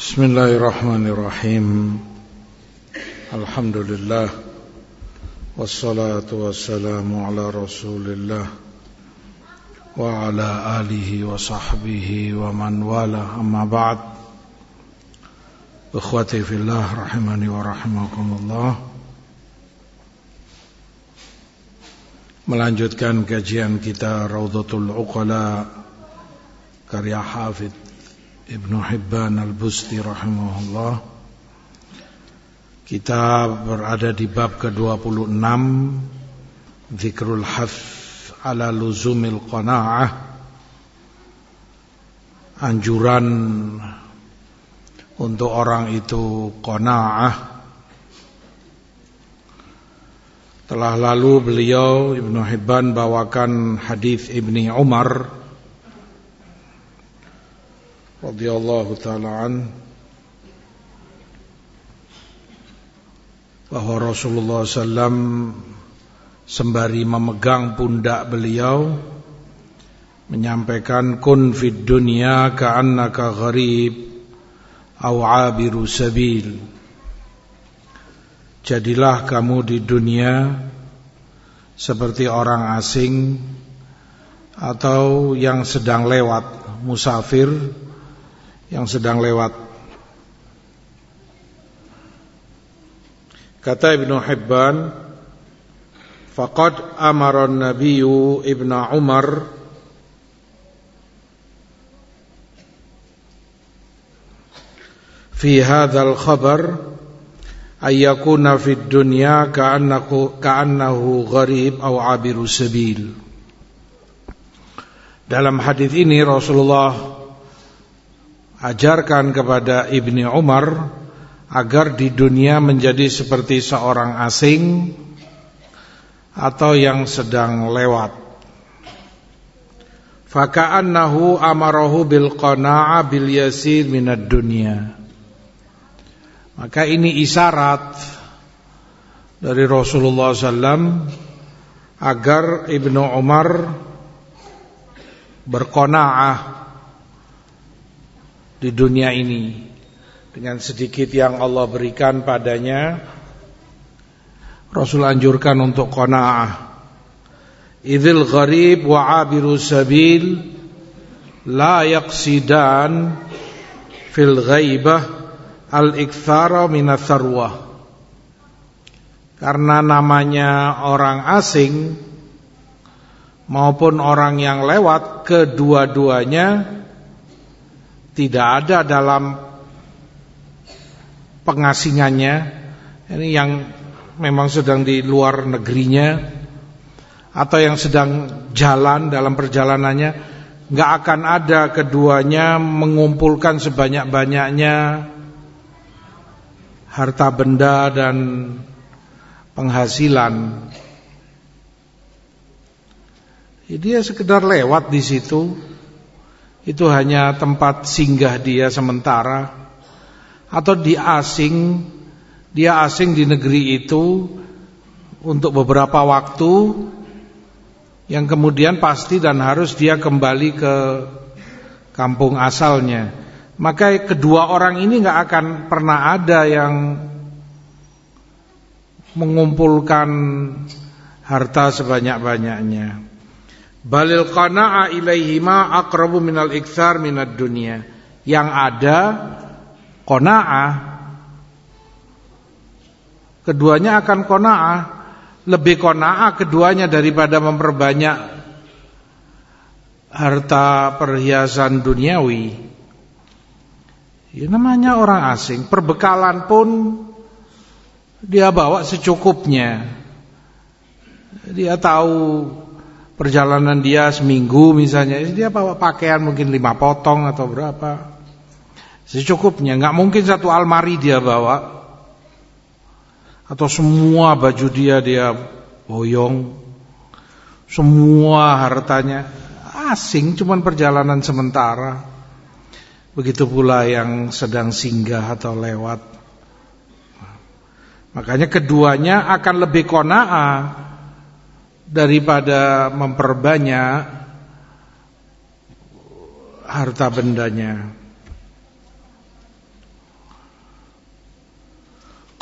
Bismillahirrahmanirrahim. Alhamdulillah. Wassalatu wassalamu ala Rasulillah wa ala alihi wa sahbihi wa man wala, amma ba'd. Ikhwati fillah rahimani wa rahimakumullah. Melanjutkan kajian kita Raudhatul Uqala karya Hafidz Ibnu Hibban Al-Busti rahimahullah. Kita berada di bab ke-26, Dzikrul Hath ala Luzumil Qana'ah, anjuran untuk orang itu qana'ah. Telah lalu beliau Ibnu Hibban bawakan hadis Ibni Umar radhiyallahu ta'ala an, bahwa Rasulullah SAW sembari memegang pundak beliau menyampaikan, kun fid dunya ka'annaka gharib aw 'abiru sabil. Jadilah kamu di dunia seperti orang asing atau yang sedang lewat, musafir yang sedang lewat. Kata Ibnu Hibban, faqad amara an-nabiyyu Ibnu Umar fi hadzal khabar ay yakuna fid dunya ka'annahu gharib aw 'abiru sabil. Dalam hadis ini Rasulullah ajarkan kepada Ibni Umar agar di dunia menjadi seperti seorang asing atau yang sedang lewat. Faka'annahu amarahu bil qana'ah bil yasir minad dunya. Maka ini isyarat dari Rasulullah SAW agar Ibnu Umar berqana'ah di dunia ini dengan sedikit yang Allah berikan padanya. Rasul anjurkan untuk qanaah. Idzil gharib wa 'abiru sabil la yaqsidan fil ghaibah al-iktsara minas sarwah. Karena namanya orang asing maupun orang yang lewat, kedua-duanya tidak ada dalam pengasingannya. Ini yang memang sedang di luar negerinya atau yang sedang jalan dalam perjalanannya, nggak akan ada keduanya mengumpulkan sebanyak-banyaknya harta benda dan penghasilan. Dia sekedar lewat di situ. Itu hanya tempat singgah dia sementara, atau dia asing di negeri itu untuk beberapa waktu, yang kemudian pasti dan harus dia kembali ke kampung asalnya. Maka kedua orang ini gak akan pernah ada yang mengumpulkan harta sebanyak-banyaknya. Balil qana'a ilaihima aqrabu minal iktsar minad dunya. Yang ada qana'a, keduanya akan qana'a, lebih qana'a keduanya daripada memperbanyak harta perhiasan duniawi. Ya, namanya orang asing, perbekalan pun dia bawa secukupnya. Dia tahu perjalanan dia seminggu misalnya, dia bawa pakaian mungkin 5 potong atau berapa, secukupnya. Gak mungkin satu almari dia bawa, atau semua baju dia boyong, semua hartanya. Asing, cuman perjalanan sementara. Begitu pula yang sedang singgah atau lewat. Makanya keduanya akan lebih qanaah daripada memperbanyak harta bendanya.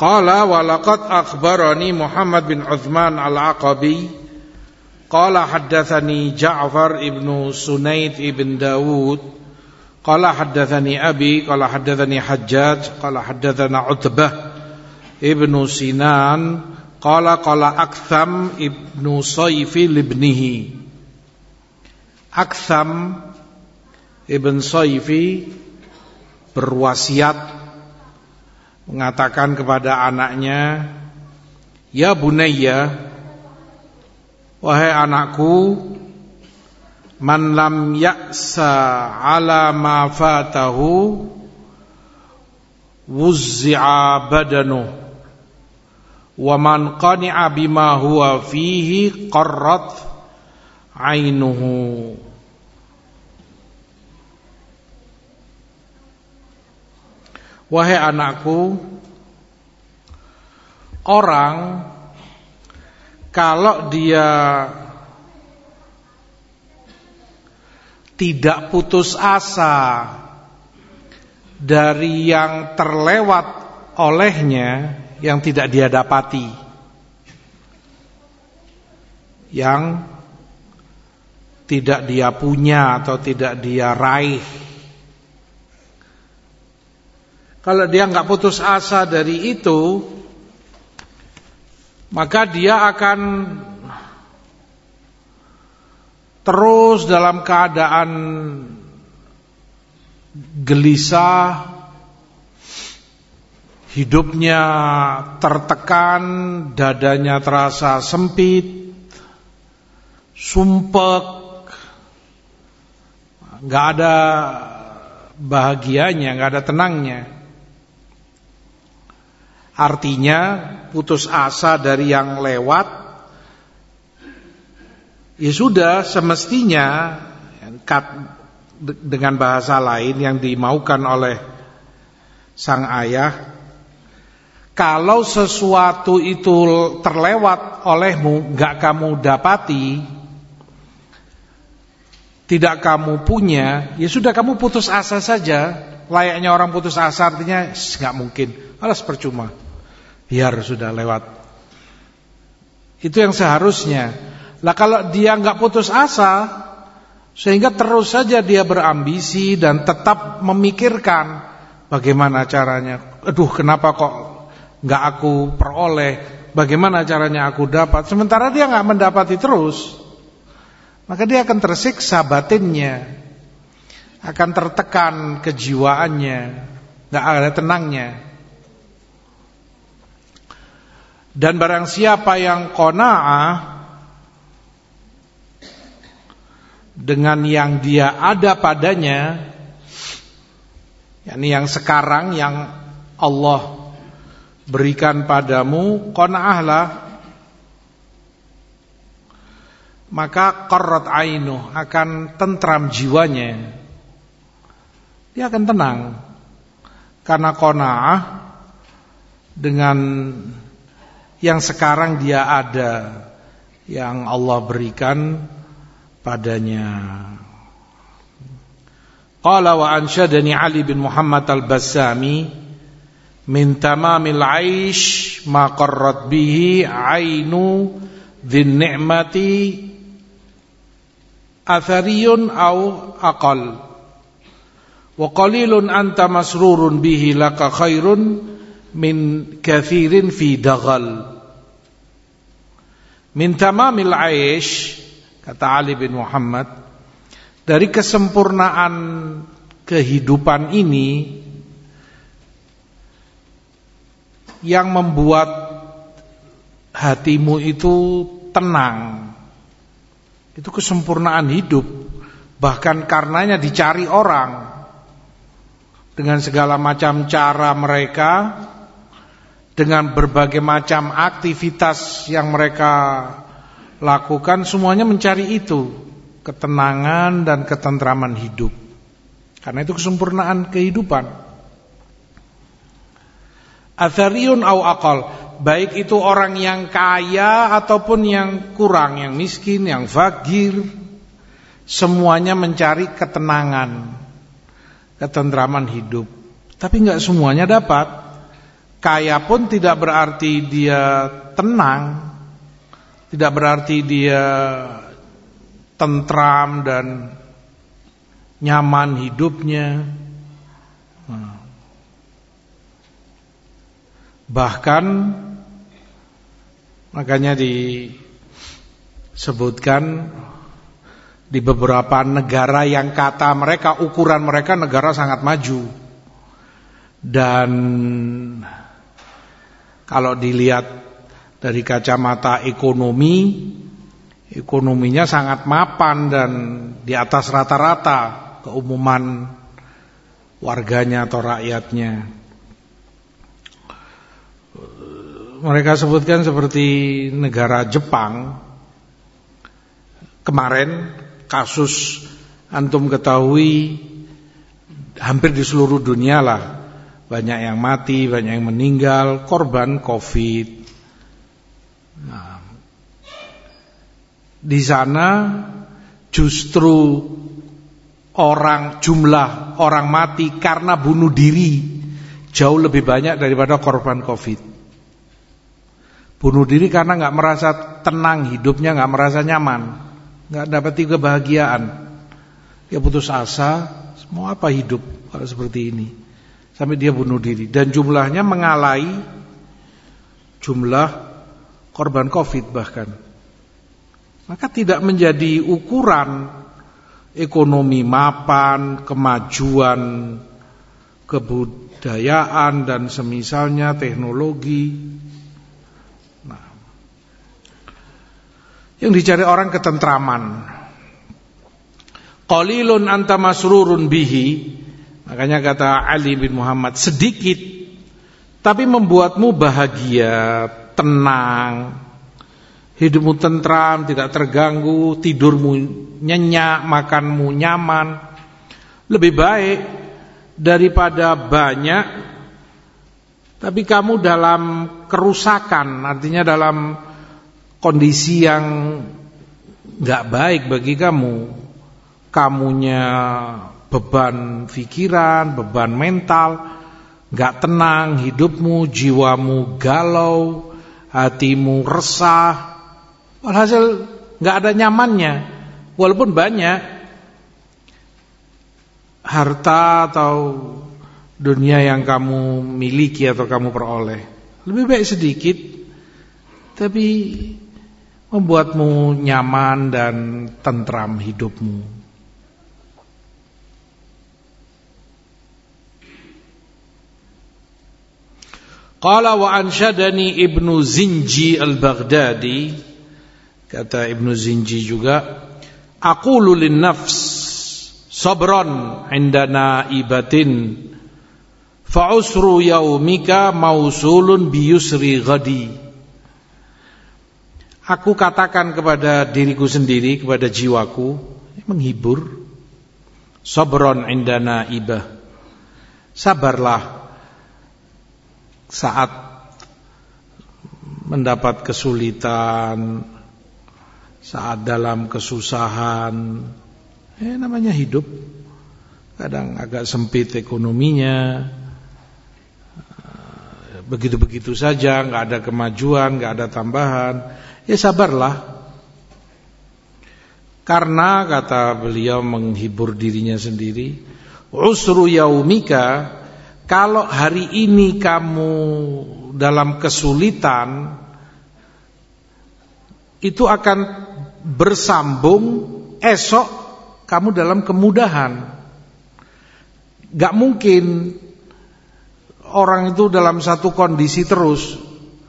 Qala wa laqad akhbarani Muhammad bin Uthman al-Aqabi qala haddatsani Ja'far ibn Sunaid ibn Dawud qala haddatsani Abi qala haddatsani Hajjaj qala haddatsana Utbah ibn Sinan qala Aktham ibn Sayfi libnihi. Aktham ibn Sayfi berwasiat mengatakan kepada anaknya, ya bunayya, wahai anakku, man lam ya'sa ala ma fatahu wuzzi'a badanu wa man qani'a bima huwa fihi qarrat ainuhu. Wahai anakku, orang kalau dia tidak putus asa dari yang terlewat olehnya, yang tidak dia dapati, yang tidak dia punya atau tidak dia raih, kalau dia enggak putus asa dari itu, maka dia akan terus dalam keadaan gelisah, hidupnya tertekan, dadanya terasa sempit, sumpek, enggak ada bahagianya, enggak ada tenangnya. Artinya putus asa dari yang lewat, ya sudah semestinya, dengan bahasa lain yang dimaukan oleh sang ayah, kalau sesuatu itu terlewat olehmu, gak kamu dapati, tidak kamu punya, ya sudah kamu putus asa saja. Layaknya orang putus asa, artinya gak mungkin, alas percuma, biar sudah lewat. Itu yang seharusnya. Lah kalau dia gak putus asa, sehingga terus saja dia berambisi dan tetap memikirkan bagaimana caranya, aduh kenapa kok gak aku peroleh, bagaimana caranya aku dapat. Sementara dia gak mendapati terus, maka dia akan tersiksa batinnya, akan tertekan kejiwaannya, gak ada tenangnya. Dan barang siapa yang qanaah dengan yang dia ada padanya, yakni yang sekarang yang Allah berikan padamu, qanaahlah, maka qarrat ainuh, akan tentram jiwanya, dia akan tenang. Karena qanaah dengan yang sekarang dia ada, yang Allah berikan padanya. Qala wa ansyadani Ali bin Muhammad al-Bassami min tamamil aish ma qarrat bihi ainu dzin ni'mati athariyun au aqal wa qalilun anta masrurun bihi laka khairun min kathirin fi daghal. Min tamamil aish, kata Ali bin Muhammad, dari kesempurnaan kehidupan ini yang membuat hatimu itu tenang, itu kesempurnaan hidup. Bahkan karenanya dicari orang dengan segala macam cara mereka, dengan berbagai macam aktivitas yang mereka lakukan, semuanya mencari itu, ketenangan dan ketentraman hidup. Karena itu kesempurnaan kehidupan. Athariyun au aqal, baik itu orang yang kaya ataupun yang kurang, yang miskin, yang fakir, semuanya mencari ketenangan, ketentraman hidup. Tapi enggak semuanya dapat. Kaya pun tidak berarti dia tenang, tidak berarti dia tentram dan nyaman hidupnya. Bahkan makanya disebutkan di beberapa negara yang kata mereka, ukuran mereka negara sangat maju. Dan kalau dilihat dari kacamata ekonominya sangat mapan dan di atas rata-rata keumuman warganya atau rakyatnya. Mereka sebutkan seperti negara Jepang. Kemarin kasus antum ketahui hampir di seluruh dunia lah, banyak yang mati, banyak yang meninggal, korban COVID. Nah, di sana justru jumlah orang mati karena bunuh diri jauh lebih banyak daripada korban COVID. Bunuh diri karena nggak merasa tenang hidupnya, nggak merasa nyaman, nggak dapati kebahagiaan, dia putus asa, mau apa hidup kalau seperti ini, sampai dia bunuh diri. Dan jumlahnya mengalahi jumlah korban COVID bahkan. Maka tidak menjadi ukuran ekonomi mapan, kemajuan, kebudayaan dan semisalnya, teknologi. Yang dicari orang ketentraman. Qalilun anta masrurun bihi. Makanya kata Ali bin Muhammad, sedikit tapi membuatmu bahagia, tenang, hidupmu tentram, tidak terganggu, tidurmu nyenyak, makanmu nyaman, lebih baik daripada banyak tapi kamu dalam kerusakan, artinya dalam kondisi yang gak baik bagi kamu. Kamunya beban pikiran, beban mental, gak tenang hidupmu, jiwamu galau, hatimu resah. Walhasil gak ada nyamannya. Walaupun banyak harta atau dunia yang kamu miliki atau kamu peroleh, lebih baik sedikit tapi membuatmu nyaman dan tentram hidupmu. Qala wa ansyadani Ibnu Zinji al-Baghdadi, kata Ibnu Zinji juga, aqulu lin nafs sabran indana ibatin fa usru yaumika mausulun bi yusri ghadi. Aku katakan kepada diriku sendiri, kepada jiwaku, menghibur, sabron indana ibah, sabarlah saat mendapat kesulitan, saat dalam kesusahan. Namanya hidup, kadang agak sempit ekonominya, begitu-begitu saja, gak ada kemajuan, gak ada tambahan. Ya sabarlah. Karena kata beliau menghibur dirinya sendiri, usru yaumika, kalau hari ini kamu dalam kesulitan, itu akan bersambung esok kamu dalam kemudahan. Gak mungkin orang itu dalam satu kondisi terus,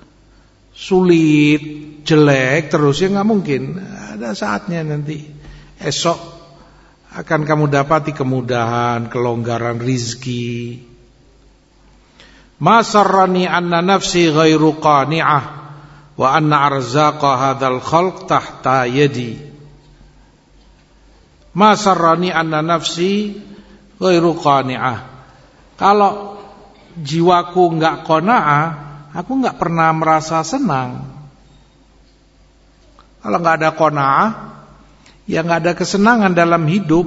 sulit, jelek terus, ya nggak mungkin. Ada saatnya nanti esok akan kamu dapati kemudahan, kelonggaran rizki. Ma sarrani anna nafsi ghairu qani'ah wa anna arzaqa hadzal khalq tahta yadi. Ma sarrani anna nafsi ghairu qani'ah. Kalau jiwaku enggak qanaah, aku enggak pernah merasa senang. Kalau enggak ada qanaah, ya enggak ada kesenangan dalam hidup.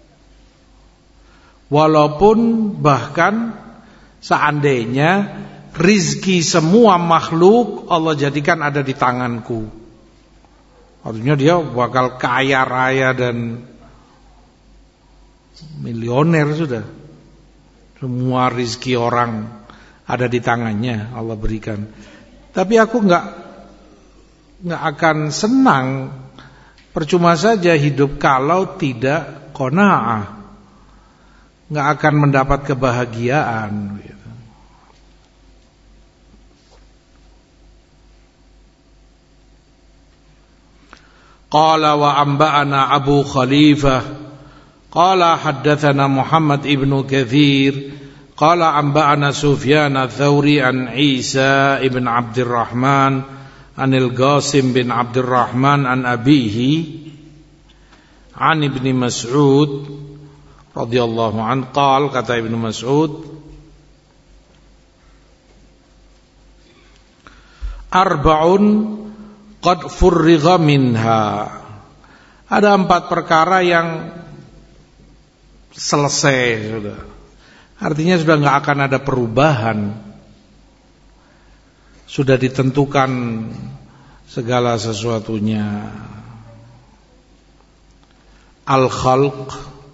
Walaupun bahkan seandainya rizki semua makhluk Allah jadikan ada di tanganku. Artinya dia bakal kaya raya dan milioner sudah. Semua rizki orang ada di tangannya Allah berikan. Tapi aku nggak akan senang, percuma saja hidup kalau tidak qanaah, nggak akan mendapat kebahagiaan. Qala wa amba'ana Abu Khalifah qala haddatsana Muhammad ibnu Katsir qala amba'ana Sufyan ats-Tsauri an Isa ibn Abdurrahman anil Qasim bin Abdurrahman an abihi an Ibnu Mas'ud radhiyallahu an qala kata Ibnu Mas'ud arba'un qad furriga minha, ada 4 perkara yang selesai sudah. Artinya sudah enggak akan ada perubahan. Sudah ditentukan segala sesuatunya. Al-khalq,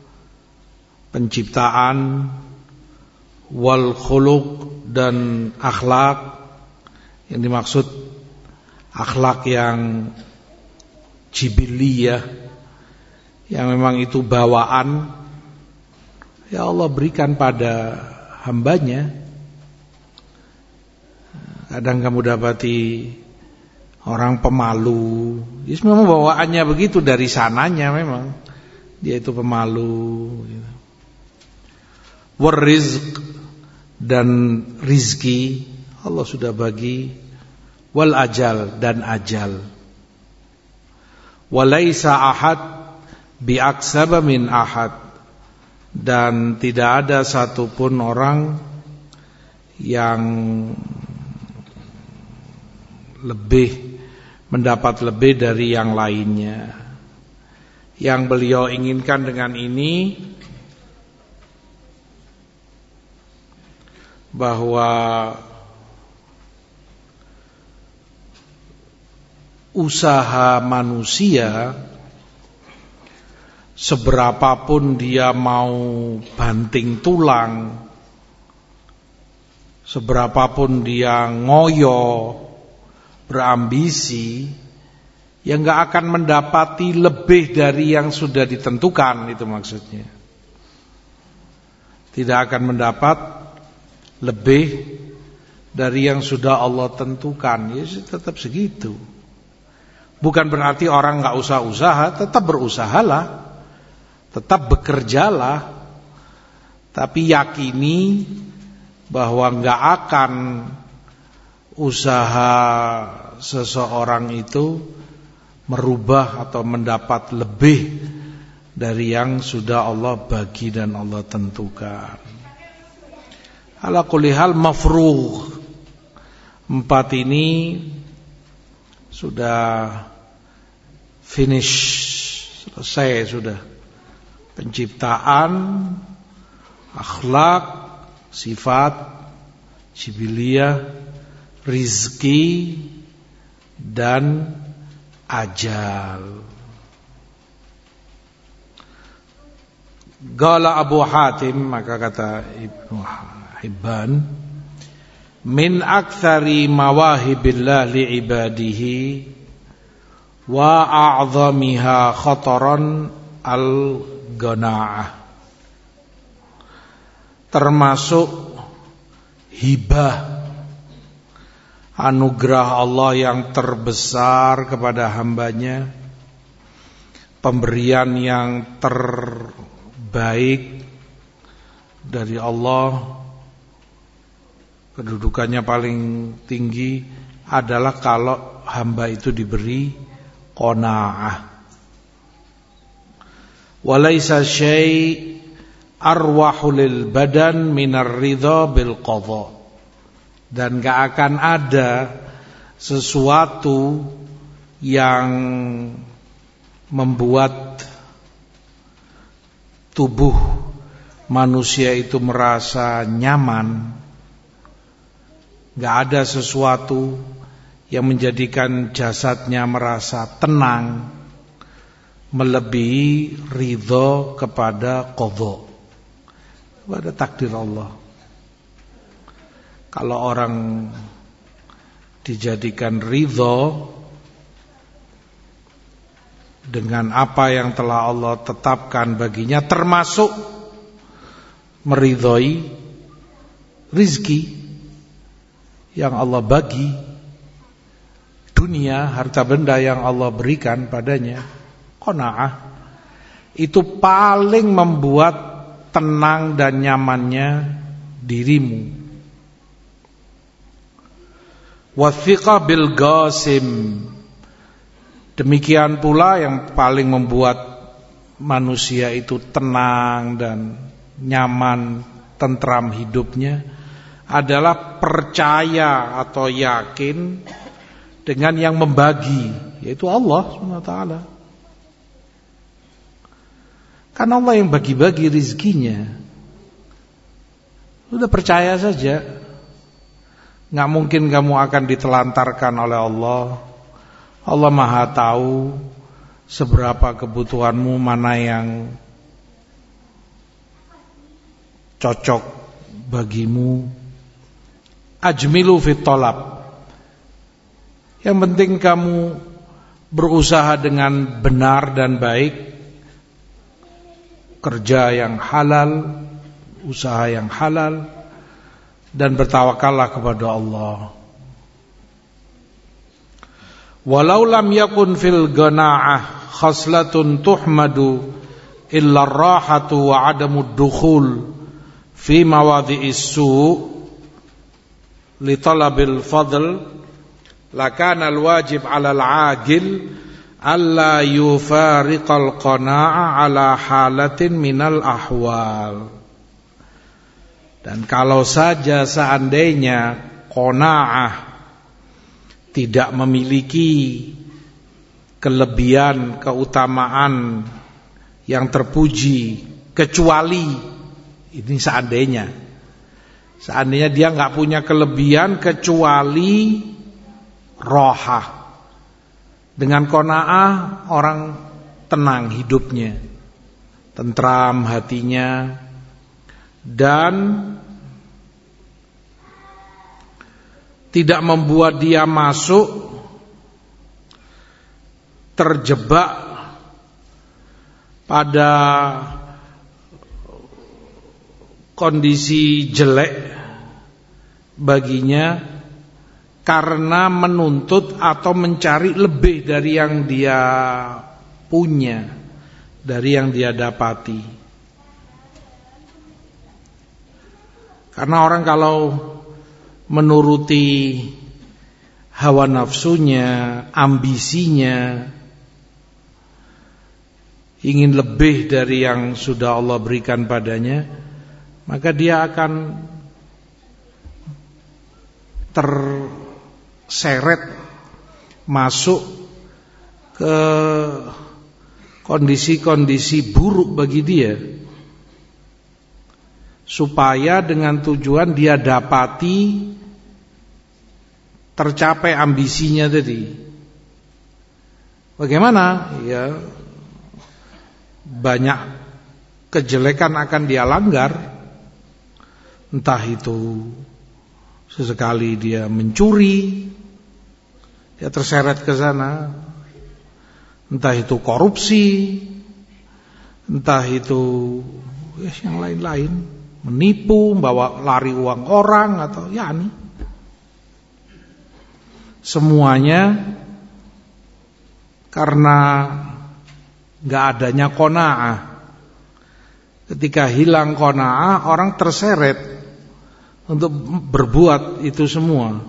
penciptaan, wal khuluq, dan akhlak. Yang dimaksud akhlak yang jibiliyah, yang memang itu bawaan, ya Allah berikan pada hambanya. Kadang kamu dapati orang pemalu, ya memang bawaannya begitu, dari sananya memang dia itu pemalu. Warizq, dan rizki Allah sudah bagi. Wal ajal, dan ajal. Walaisa ahad biaksaba min ahad, dan tidak ada satupun orang yang mendapat lebih dari yang lainnya. Yang beliau inginkan dengan ini bahwa usaha manusia, seberapapun dia mau banting tulang, seberapapun dia ngoyo, berambisi, ya enggak akan mendapati lebih dari yang sudah ditentukan, itu maksudnya. Tidak akan mendapat lebih dari yang sudah Allah tentukan, ya tetap segitu. Bukan berarti orang enggak usah usaha, tetap berusahalah, tetap bekerjalah, tapi yakini bahwa enggak akan usaha seseorang itu merubah atau mendapat lebih dari yang sudah Allah bagi dan Allah tentukan. Ala kulli hal mafrugh. 4 ini sudah finish, selesai sudah. Penciptaan, akhlak, sifat, jibiliyah, rizki, dan ajal. Qala Abu Hatim, maka kata Ibnu Hibban, min aktsari mawahibillah liibadihi wa a'zamiha khataran al-qanaah, termasuk hibah, anugerah Allah yang terbesar kepada hambanya, pemberian yang terbaik dari Allah, kedudukannya paling tinggi adalah kalau hamba itu diberi qanaah. Walaisa syai' arwahu lil badan minar ridha bil qadha, dan gak akan ada sesuatu yang membuat tubuh manusia itu merasa nyaman Gak ada sesuatu yang menjadikan jasadnya merasa tenang melebihi ridho kepada qadha, kepada takdir Allah. Kalau orang dijadikan ridho dengan apa yang telah Allah tetapkan baginya, termasuk meridhoi rizki yang Allah bagi, dunia, harta benda yang Allah berikan padanya, qanaah, itu paling membuat tenang dan nyamannya dirimu. Wathiqa bil ghasim, demikian pula yang paling membuat manusia itu tenang dan nyaman, tentram hidupnya adalah percaya atau yakin dengan yang membagi, yaitu Allah SWT. Karena Allah yang bagi-bagi rizkinya. Sudah percaya saja. Gak mungkin kamu akan ditelantarkan oleh Allah. Allah Maha tahu seberapa kebutuhanmu, mana yang cocok bagimu. Ajmilu fit talab. Yang penting kamu berusaha dengan benar dan baik, kerja yang halal, usaha yang halal, dan bertawakallah kepada Allah. Walau lam yakun fil ghana'ah khaslatun tuhmadu illa ar-rahatu wa 'adamud dukhul fi mawadhi'is su' li talabil fadl, lakana al-wajib 'ala al-'agil alla yufariqal qana'a 'ala halatin minal ahwal. Dan kalau saja seandainya qanaah tidak memiliki kelebihan, keutamaan yang terpuji, kecuali, ini seandainya dia nggak punya kelebihan kecuali rohah. Dengan qanaah orang tenang hidupnya, tentram hatinya, dan tidak membuat dia masuk terjebak pada kondisi jelek baginya karena menuntut atau mencari lebih dari yang dia punya, dari yang dia dapati. Karena orang kalau menuruti hawa nafsunya, ambisinya, ingin lebih dari yang sudah Allah berikan padanya, maka dia akan terseret masuk ke kondisi-kondisi buruk bagi dia, supaya dengan tujuan dia dapati tercapai ambisinya tadi. Bagaimana? Ya, banyak kejelekan akan dia langgar. Entah itu sesekali dia mencuri, dia terseret ke sana. Entah itu korupsi, entah itu yang lain-lain, menipu, membawa lari uang orang, atau yani semuanya karena gak adanya qanaah. Ketika hilang qanaah, orang terseret untuk berbuat itu semua.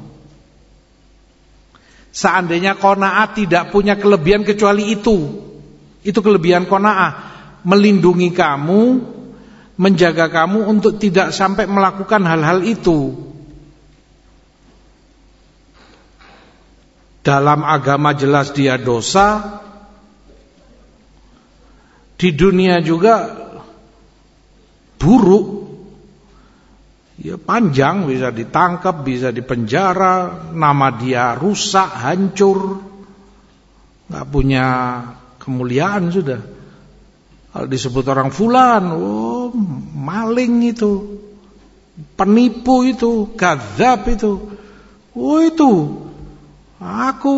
Seandainya qanaah tidak punya kelebihan kecuali itu kelebihan qanaah, melindungi kamu, menjaga kamu untuk tidak sampai melakukan hal-hal itu. Dalam agama jelas dia dosa, di dunia juga buruk, Ya panjang, bisa ditangkap, bisa dipenjara, nama dia rusak, hancur, nggak punya kemuliaan sudah. Kalau disebut orang fulan, oh maling itu, penipu itu, kadzab itu, oh itu, aku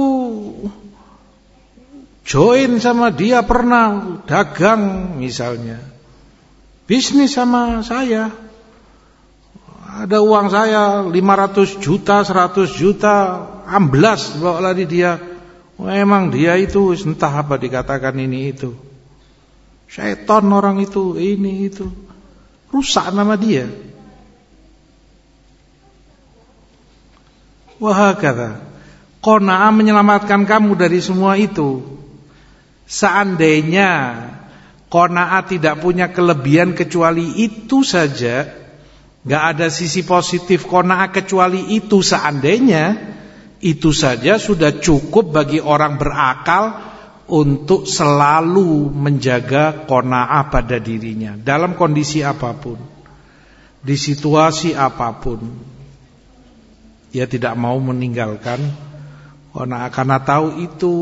join sama dia pernah dagang misalnya, bisnis sama saya. Ada uang saya 500 juta, 100 juta, amblas bawa lari dia. Oh, emang dia itu entah apa dikatakan ini itu. Syaitan orang itu, ini itu. Rusak nama dia. Wahakata. Qanaah menyelamatkan kamu dari semua itu. Seandainya qanaah tidak punya kelebihan kecuali itu saja, gak ada sisi positif qanaah kecuali itu, seandainya itu saja sudah cukup bagi orang berakal untuk selalu menjaga qanaah pada dirinya dalam kondisi apapun, di situasi apapun. Dia tidak mau meninggalkan qanaah karena tahu itu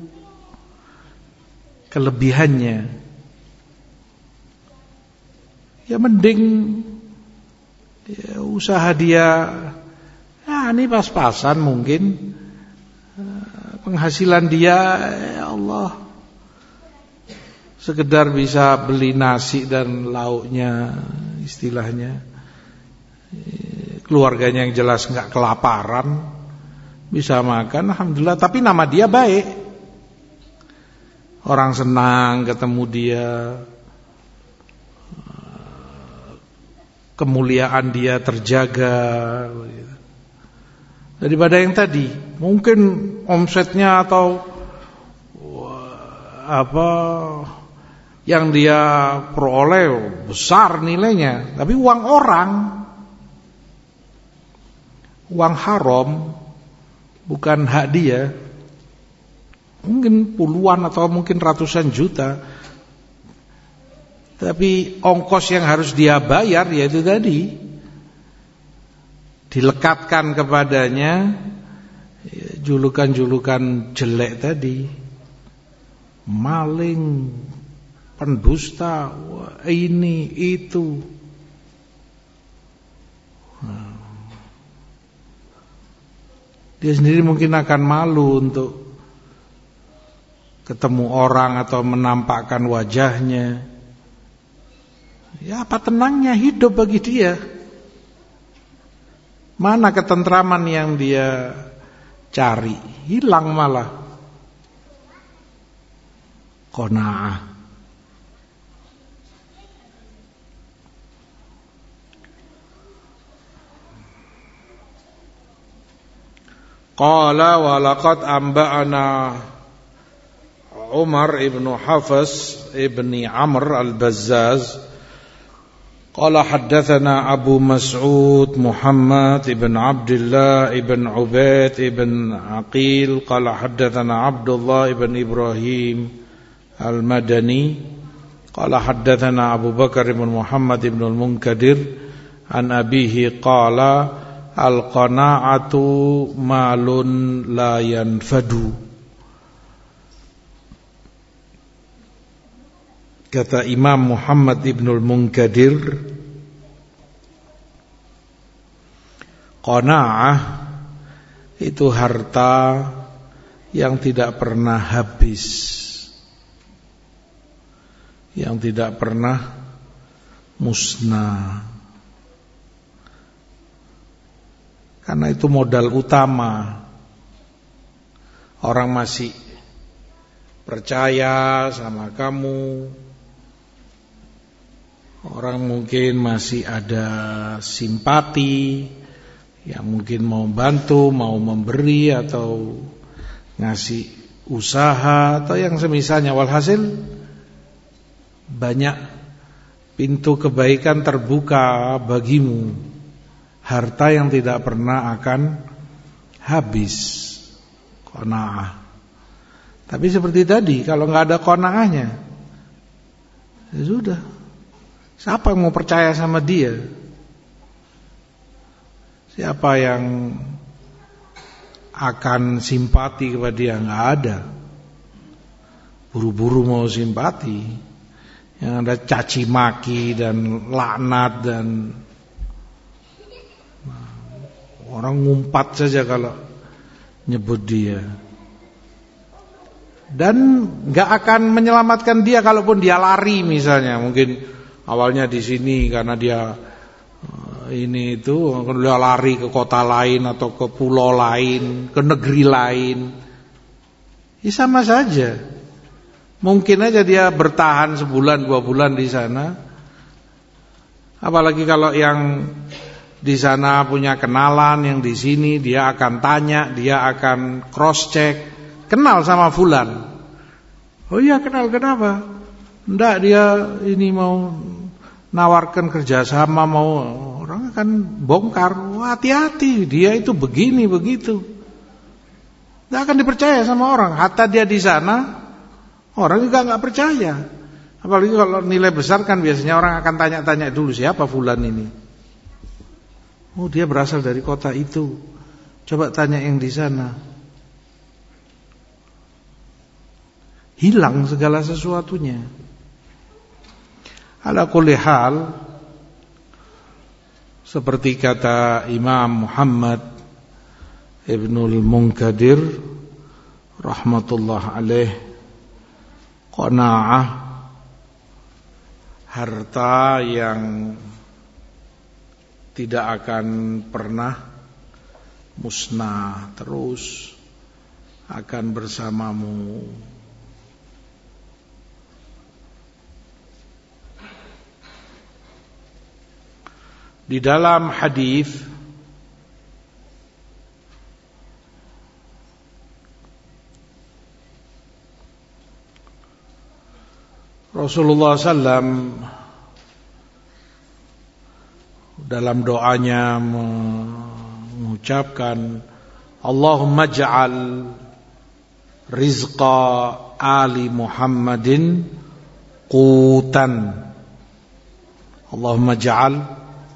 kelebihannya. Ya mending ya, usaha dia, ya ini pas-pasan mungkin, penghasilan dia, ya Allah, sekedar bisa beli nasi dan lauknya, istilahnya, keluarganya yang jelas nggak kelaparan, bisa makan, alhamdulillah. Tapi nama dia baik, orang senang ketemu dia, kemuliaan dia terjaga, daripada yang tadi mungkin omsetnya atau apa yang dia peroleh besar nilainya, tapi uang orang, uang haram, bukan hak dia, mungkin puluhan atau mungkin ratusan juta. Tapi ongkos yang harus dia bayar yaitu tadi, dilekatkan kepadanya julukan-julukan jelek tadi, maling, pendusta, ini itu. Dia sendiri mungkin akan malu untuk ketemu orang atau menampakkan wajahnya. Ya apa tenangnya hidup bagi dia? Mana ketentraman yang dia cari? Hilang malah. Qanaah. Qala wa laqad anba'ana Umar ibn Hafs ibn Amr al-Bazzaz قال حدثنا أبو مسعود محمد بن عبد الله بن عبيد بن عقيل قال حدثنا عبد الله بن إبراهيم المدني قال حدثنا أبو بكر بن محمد بن المنكدر عن أبيه قال القناعة مال لا ينفد. Kata Imam Muhammad ibnul Munkadir, qanaah itu harta yang tidak pernah habis, yang tidak pernah musnah. Karena itu modal utama. Orang masih percaya sama kamu, orang mungkin masih ada simpati, yang mungkin mau bantu, mau memberi atau ngasih usaha atau yang semisalnya. Walhasil banyak pintu kebaikan terbuka bagimu, harta yang tidak pernah akan habis. Qanaah. Tapi seperti tadi, kalau nggak ada qanaahnya, ya sudah. Siapa yang mau percaya sama dia? Siapa yang akan simpati kepada dia? Enggak ada. Buru-buru mau simpati, yang ada caci maki dan laknat, dan orang ngumpat saja kalau nyebut dia. Dan enggak akan menyelamatkan dia kalaupun dia lari misalnya. Mungkin awalnya di sini karena dia ini itu, dia lari ke kota lain atau ke pulau lain, ke negeri lain. Ya sama saja. Mungkin aja dia bertahan sebulan 2 bulan di sana. Apalagi kalau yang di sana punya kenalan, yang di sini dia akan tanya, dia akan cross check. Kenal sama fulan. Oh iya kenal, kenapa? Enggak, dia ini mau nawarkan kerjasama, mau, orang akan bongkar. Wah, hati-hati, dia itu begini begitu. Enggak akan dipercaya sama orang. Hatta dia di sana, orang juga enggak percaya. Apalagi kalau nilai besar kan biasanya orang akan tanya-tanya dulu, siapa fulan ini? Oh, dia berasal dari kota itu. Coba tanya yang di sana. Hilang segala sesuatunya. Ala kulli hal, seperti kata Imam Muhammad Ibnul Munkadir rahmatullah alaih, qanaah, harta yang tidak akan pernah musnah, terus akan bersamamu. Di dalam hadis Rasulullah SAW dalam doanya mengucapkan, Allahumma ja'al rizqa ali Muhammadin qutan. Allahumma ja'al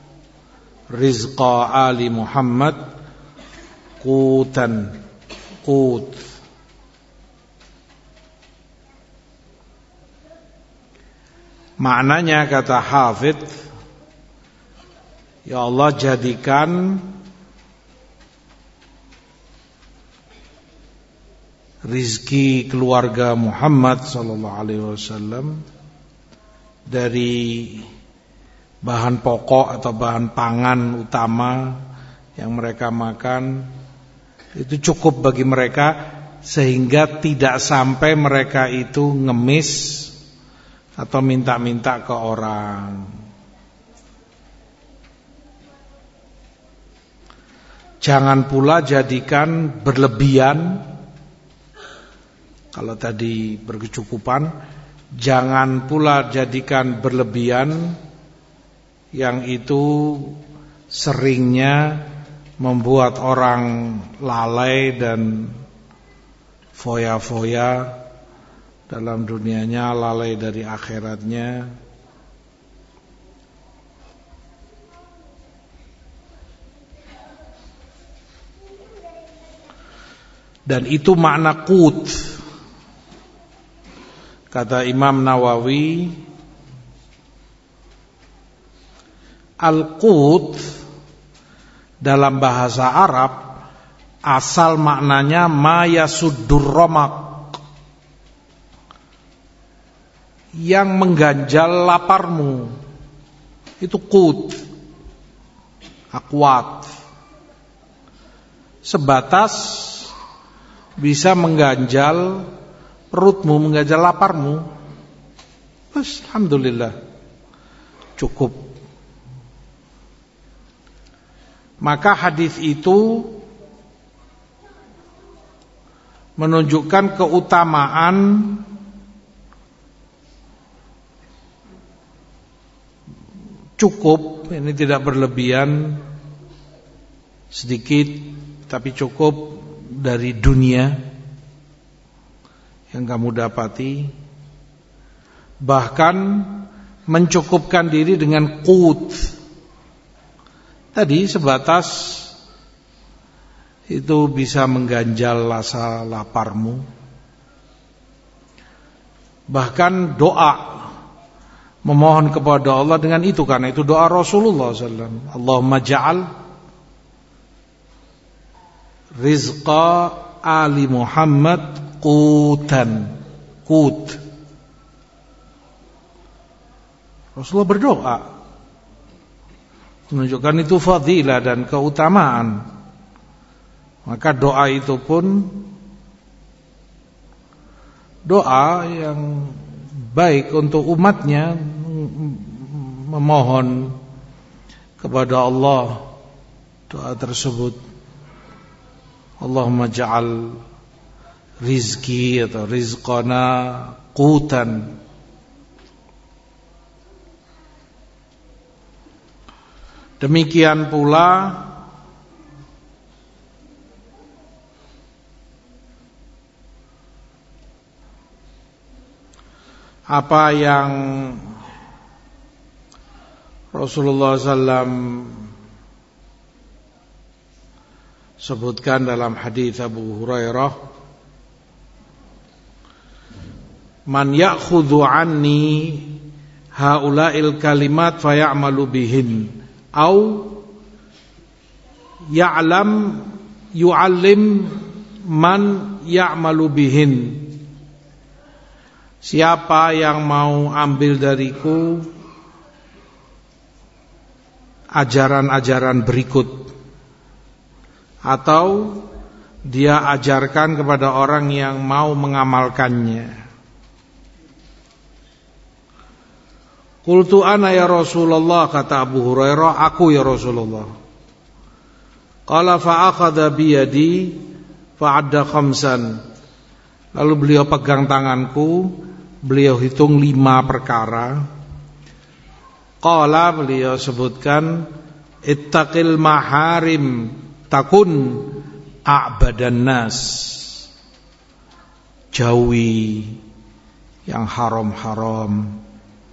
rizqa ali Muhammad qutan, qut. Maknanya kata Hafidh, ya Allah jadikan rizki keluarga Muhammad sallallahu alaihi wasallam dari bahan pokok atau bahan pangan utama yang mereka makan itu cukup bagi mereka, sehingga tidak sampai mereka itu ngemis atau minta-minta ke orang. Jangan pula jadikan berlebihan. Kalau tadi berkecukupan, jangan pula jadikan berlebihan yang itu seringnya membuat orang lalai dan foya-foya dalam dunianya, lalai dari akhiratnya. Dan itu makna qut. Kata Imam Nawawi, al-qut dalam bahasa Arab asal maknanya ma yasuddur ramaq, yang mengganjal laparmu. Itu qut, akwat. Sebatas bisa mengganjal perutmu, mengganjal laparmu. Bas, alhamdulillah, cukup. Maka hadis itu menunjukkan keutamaan cukup, ini tidak berlebihan, sedikit tapi cukup dari dunia yang kamu dapati, bahkan mencukupkan diri dengan qut. Tadi sebatas itu bisa mengganjal rasa laparmu. Bahkan doa memohon kepada Allah dengan itu, karena itu doa Rasulullah SAW. Allahumma ja'al rizqa ali Muhammad qutan. Qut. Rasulullah berdoa menunjukkan itu fadilah dan keutamaan. Maka doa itu pun doa yang baik untuk umatnya, memohon kepada Allah doa tersebut. Allahumma ja'al rizki atau rizqana qutan. Demikian pula apa yang Rasulullah SAW sebutkan dalam hadis Abu Hurairah, man ya'khudhu anni haula'il kalimat fayamalu bihin au ya'lam yu'allim man ya'malu bihin. Siapa yang mau ambil dariku ajaran-ajaran berikut, atau dia ajarkan kepada orang yang mau mengamalkannya. Qultu ana ya Rasulullah, kata Abu Hurairah, aku ya Rasulullah. Qala fa akhadha bi yadi fa'adda khamsan. Lalu beliau pegang tanganku, beliau hitung 5 perkara. Qala, beliau sebutkan, ittaqil maharim takun a'badan nas. Jauhi yang haram-haram.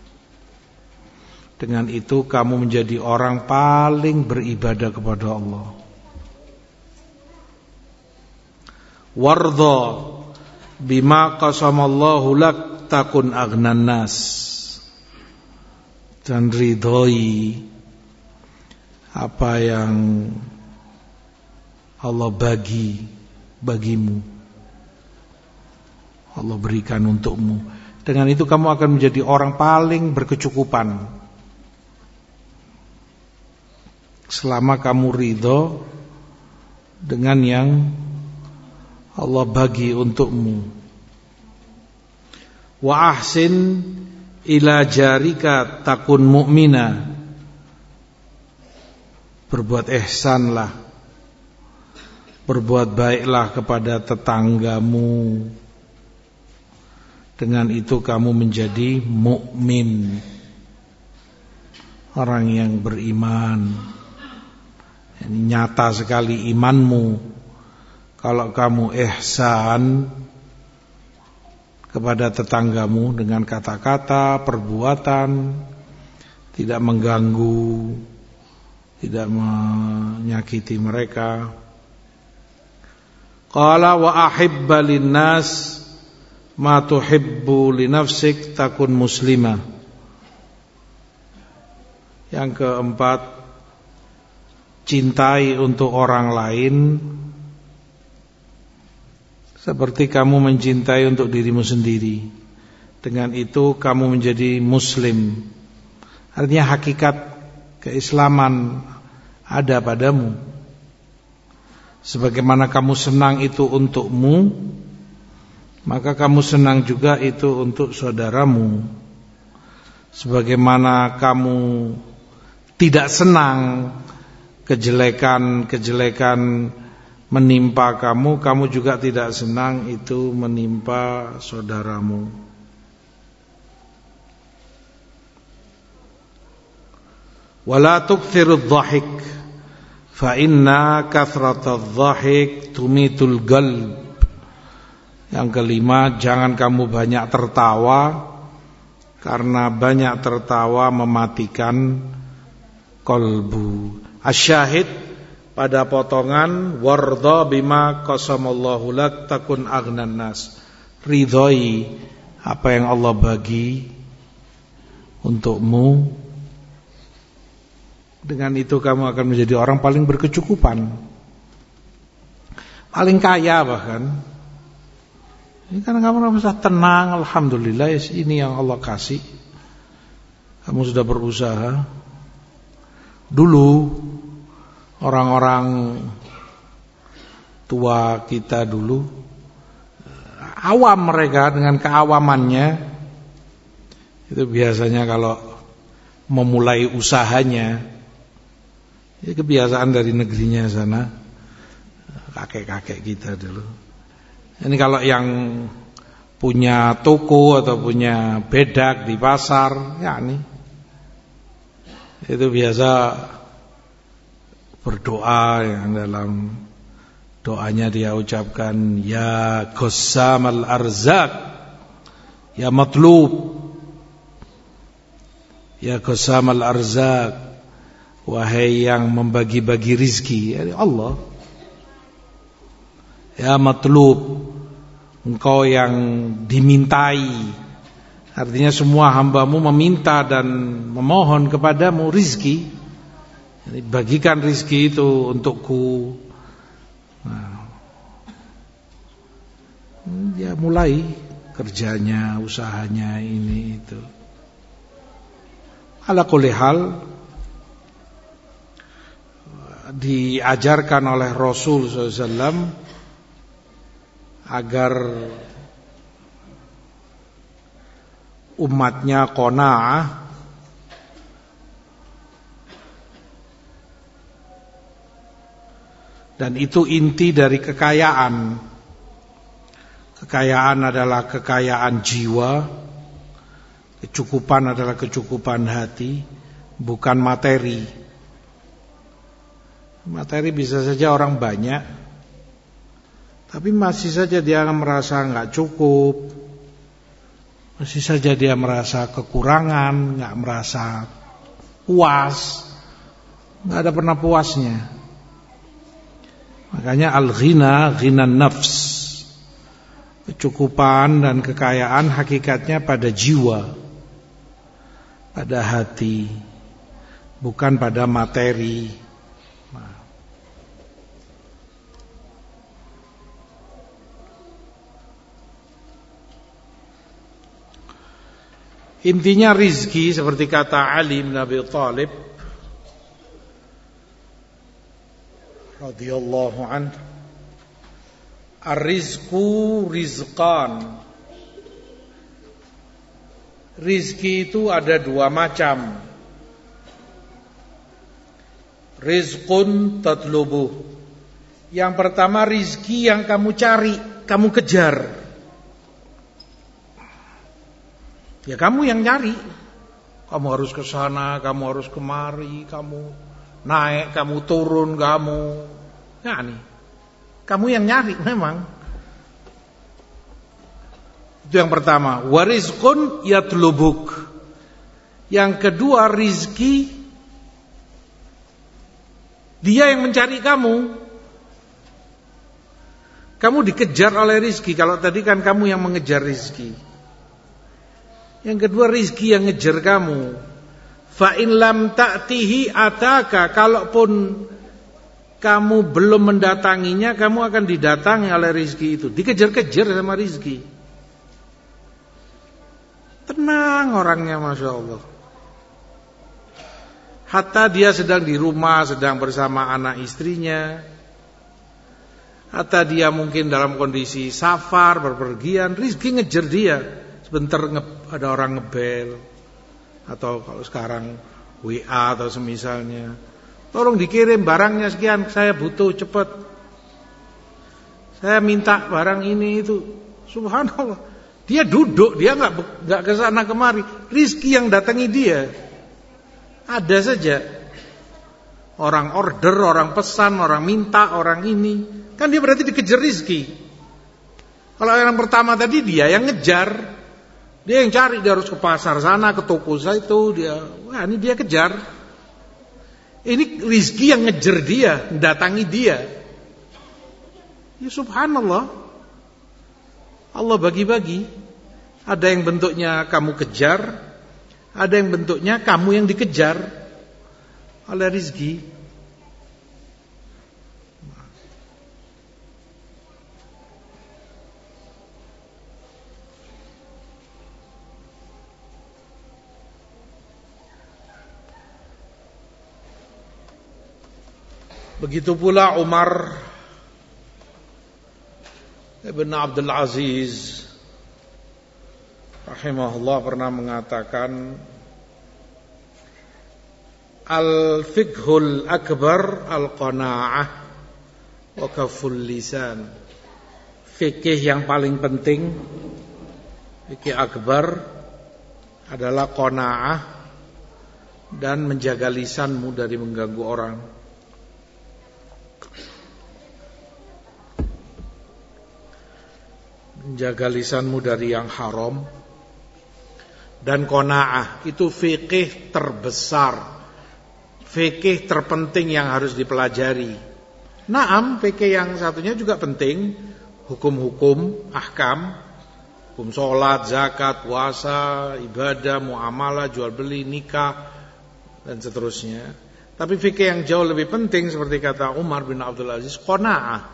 Dengan itu kamu menjadi orang paling beribadah kepada Allah. Wardha bima qasamallahu lak takun aghnan nas. Dan ridhoi apa yang Allah bagi bagimu, Allah berikan untukmu. Dengan itu kamu akan menjadi orang paling berkecukupan, selama kamu ridho dengan yang Allah bagi untukmu. Wa ahsin ila jarika takun mu'mina. Berbuat ihsanlah, berbuat baiklah kepada tetanggamu. Dengan itu kamu menjadi mukmin, orang yang beriman. Nyata sekali imanmu kalau kamu ihsan kepada tetanggamu dengan kata-kata, perbuatan, tidak mengganggu, tidak menyakiti mereka. Qala wa ahibba linnas ma tuhibbu li nafsik takun muslimah. Yang keempat, cintai untuk orang lain seperti kamu mencintai untuk dirimu sendiri. Dengan itu kamu menjadi muslim. Artinya hakikat keislaman ada padamu. Sebagaimana kamu senang itu untukmu, maka kamu senang juga itu untuk saudaramu. Sebagaimana kamu tidak senang kejelekan menimpa kamu, kamu juga tidak senang itu menimpa saudaramu. Wala tukthirudh dhahik fa inna kathratadh dhahik tumitul qalb. Yang kelima, jangan kamu banyak tertawa, karena banyak tertawa mematikan qalbu. Asyahid pada potongan warda bima qasamallahu lak takun aghnan nas. Ridhoi apa yang Allah bagi untukmu, dengan itu kamu akan menjadi orang paling berkecukupan, paling kaya bahkan. Ini karena kamu merasa tenang, alhamdulillah, ini yang Allah kasih. Kamu sudah berusaha. Dulu orang-orang tua kita dulu, awam mereka dengan keawamannya, itu biasanya kalau memulai usahanya, ini kebiasaan dari negerinya sana, kakek-kakek kita dulu. Ini kalau yang punya toko atau punya bedak di pasar, ya ini itu biasa berdoa, yang dalam doanya dia ucapkan ya qassamal arzaq ya matlub, ya qassamal arzaq, wahai yang membagi-bagi rizki, ya Allah, ya matlub, engkau yang dimintai. Artinya semua hambamu meminta dan memohon kepadamu rizki. Jadi bagikan rizki itu untukku. Nah, dia mulai kerjanya, usahanya ini itu. Ala kulli hal, diajarkan oleh Rasul SAW agar umatnya qanaah, dan itu inti dari kekayaan. Kekayaan adalah kekayaan jiwa, kecukupan adalah kecukupan hati, bukan materi. Materi bisa saja orang banyak, tapi masih saja dia merasa enggak cukup, masih saja dia merasa kekurangan, enggak merasa puas, enggak ada pernah puasnya. Makanya al-ghina, ghinan nafs, kecukupan dan kekayaan hakikatnya pada jiwa, pada hati, bukan pada materi. Intinya rizki, seperti kata Ali bin Abi Thalib radhiyallahu anhu, ar-rizqu rizqan. Rizki itu ada dua macam. Rizqun tatlubuh. Yang pertama rizki yang kamu cari, kamu kejar. Ya kamu yang nyari. Kamu harus ke sana, kamu harus kemari, kamu naik, kamu turun, kamu yang nyari memang. Itu yang pertama. Warizqun yatlubuk. Yang kedua rizki dia yang mencari kamu. Kamu dikejar oleh rizki. Kalau tadi kan kamu yang mengejar rizki. Yang kedua rizki yang ngejar kamu. Fa in lam ta'tihi ataka. Kalaupun kamu belum mendatanginya, kamu akan didatangi oleh rizki itu. Dikejar-kejar sama rizki. Tenang orangnya, Masya Allah. Hatta dia sedang di rumah, sedang bersama anak istrinya, hatta dia mungkin dalam kondisi safar, berpergian, rizki ngejar dia. Sebentar ada orang ngebel, atau kalau sekarang WA atau semisalnya, tolong dikirim barangnya sekian, saya butuh cepat, saya minta barang ini itu. Subhanallah, dia duduk, dia nggak ke sana kemari, rizki yang datangi dia. Ada saja orang order, orang pesan, orang minta, orang ini, kan dia berarti dikejar rizki. Kalau yang pertama tadi dia yang ngejar, dia yang cari, dia harus ke pasar sana, ke toko saya itu, dia, wah ini dia kejar. Ini rizki yang ngejar dia, datangi dia. Ya subhanallah. Allah bagi-bagi. Ada yang bentuknya kamu kejar, ada yang bentuknya kamu yang dikejar oleh rizki. Begitu pula Umar ibn Abdul Aziz rahimahullah pernah mengatakan, al-fiqhul akbar al-qana'ah wa kaful lisan. Fikih yang paling penting, fikih akbar adalah qana'ah dan menjaga lisanmu dari mengganggu orang. Menjaga lisanmu dari yang haram. Dan qanaah itu fikih terbesar, fikih terpenting yang harus dipelajari. Naam, fikih yang satunya juga penting, hukum-hukum, ahkam, hukum sholat, zakat, puasa, ibadah, muamalah, jual beli, nikah, dan seterusnya. Tapi fikih yang jauh lebih penting seperti kata Umar bin Abdul Aziz, qanaah.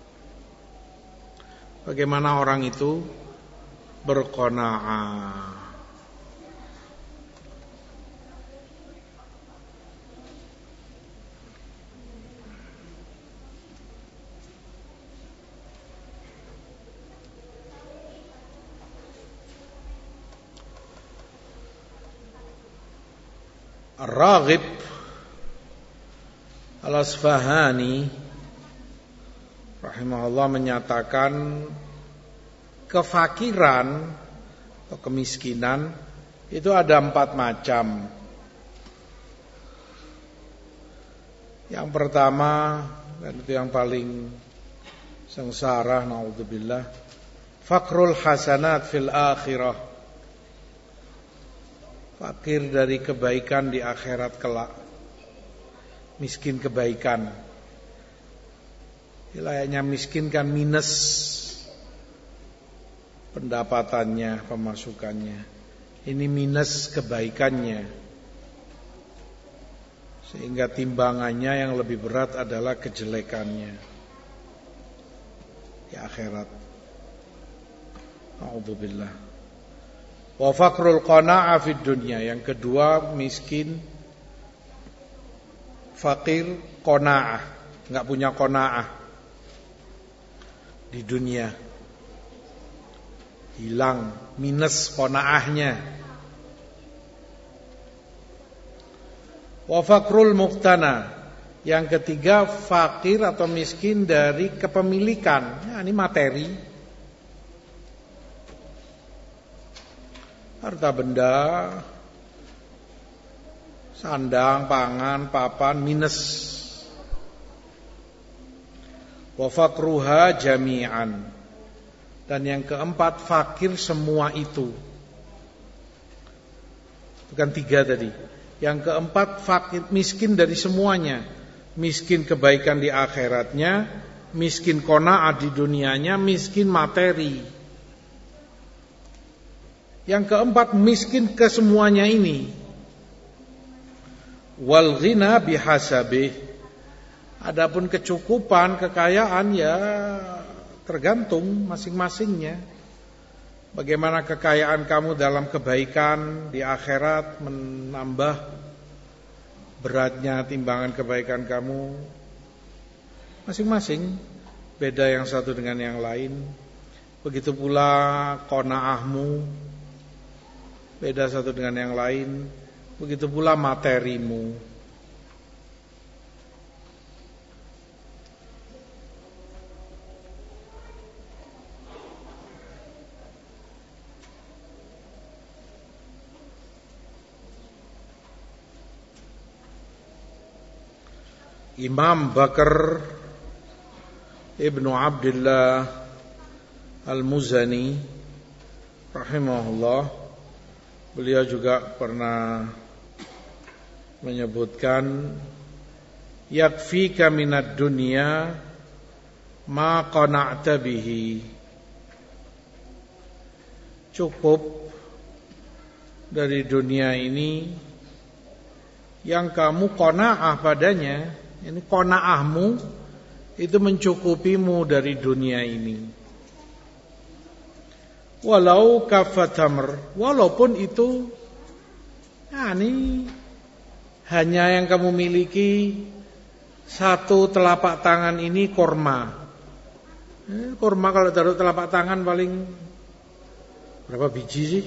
Bagaimana orang itu berqanaah. Ar-Raghib Al-Asfahani rahimahullah menyatakan kefakiran atau kemiskinan itu ada 4 macam. Yang pertama, dan itu yang paling sengsara, naudzubillah, fakrul hasanat fil akhirah. Fakir dari kebaikan di akhirat kelak. Miskin kebaikan. Layaknya miskin kan minus pendapatannya, pemasukannya. Ini minus kebaikannya. Sehingga timbangannya yang lebih berat adalah kejelekannya di akhirat. A'udzubillah. Wa fakrul qana'a fid dunya. Yang kedua, miskin fakir qanaah, enggak punya qanaah di dunia. Hilang, minus qanaahnya. Wa fakrul muqtana. Yang ketiga, fakir atau miskin dari kepemilikan. Ya, ini materi. Harta benda, sandang, pangan, papan, minus. Wa fakruha jami'an. Dan yang keempat, fakir semua itu. Bukan 3 tadi. Yang keempat, fakir, miskin dari semuanya. Miskin kebaikan di akhiratnya, miskin qanaah di dunianya, miskin materi. Yang keempat, miskin ke semuanya ini. Wal ghina bihasabih. Adapun kecukupan, kekayaan ya tergantung masing-masingnya. Bagaimana kekayaan kamu dalam kebaikan di akhirat menambah beratnya timbangan kebaikan kamu. Masing-masing beda yang satu dengan yang lain. Begitu pula qanaahmu beda satu dengan yang lain. Begitu pula materimu. Imam Bakar Ibnu Abdullah Al-Muzani rahimahullah, beliau juga pernah menyebutkan yakfika minad dunya ma qana'ta bihi. Cukup dari dunia ini yang kamu qanaah padanya. Ini qanaahmu itu mencukupimu dari dunia ini. Walau kafatamr, walaupun itu ini hanya yang kamu miliki satu telapak tangan ini korma. Korma kalau taruh telapak tangan paling berapa biji sih?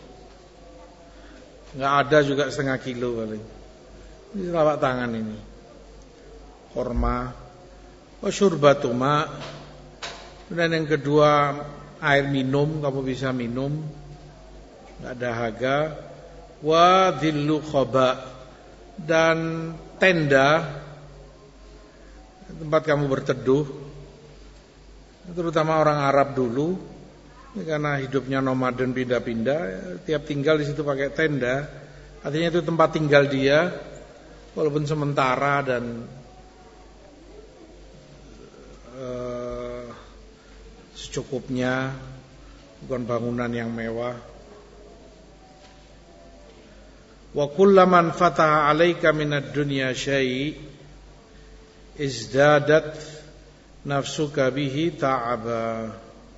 Nggak ada juga setengah kilo paling. Ini telapak tangan ini. Korma. Wasyurbatu ma. Dan yang kedua air minum, kamu bisa minum. Nggak dahaga. Wa dhillu khaba. Dan tenda tempat kamu berteduh, terutama orang Arab dulu, karena hidupnya nomaden pindah-pindah, tiap tinggal di situ pakai tenda, artinya itu tempat tinggal dia, walaupun sementara dan secukupnya, bukan bangunan yang mewah. Wa kullaman fataha 'alaika minad dunya syai' izdadat nafsuka bihi ta'aba.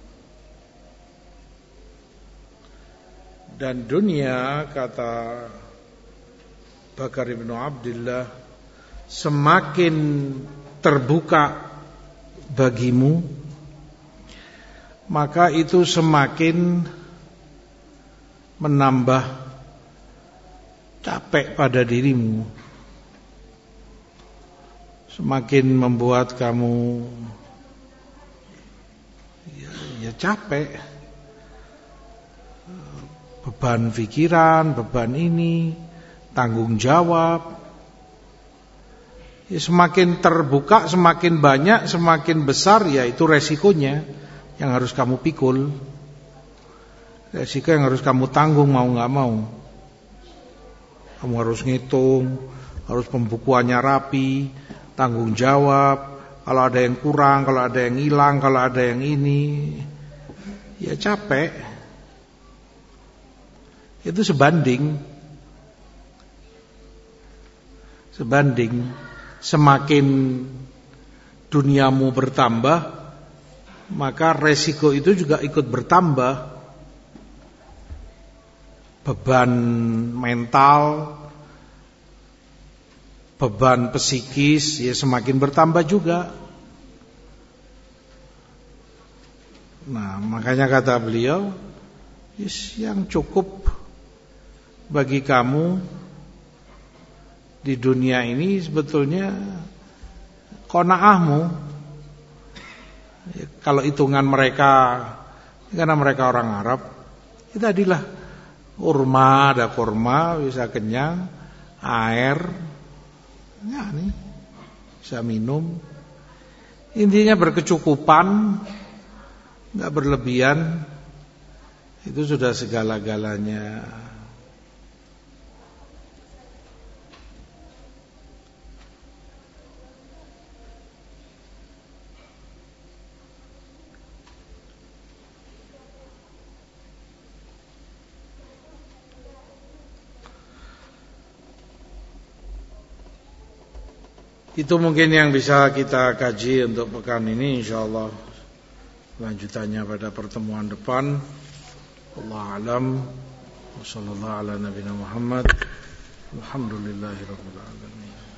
Dan dunia, kata Bakar ibn Abdullah, semakin terbuka bagimu, maka itu semakin menambah capek pada dirimu, semakin membuat kamu ya capek, beban pikiran, beban ini, tanggung jawab. Ya, semakin terbuka, semakin banyak, semakin besar, ya itu resikonya yang harus kamu pikul, resiko yang harus kamu tanggung mau nggak mau. Kamu harus ngitung, harus pembukuannya rapi, tanggung jawab, kalau ada yang kurang, kalau ada yang hilang, kalau ada yang ini, ya capek. Itu sebanding, semakin duniamu bertambah, maka resiko itu juga ikut bertambah. Beban mental, beban psikis ya semakin bertambah juga. Nah, makanya kata beliau, yang cukup bagi kamu di dunia ini sebetulnya qanaahmu. Ya, kalau hitungan mereka, karena mereka orang Arab, itu tadilah kurma, ada kurma bisa kenyang, air, ya nih bisa minum. Intinya berkecukupan, nggak berlebihan, itu sudah segala-galanya. Itu mungkin yang bisa kita kaji untuk pekan ini, insyaallah. Lanjutannya pada pertemuan depan. Wallahu a'lam. Wassallallahu ala nabiyina Muhammad. Alhamdulillahirabbil alamin.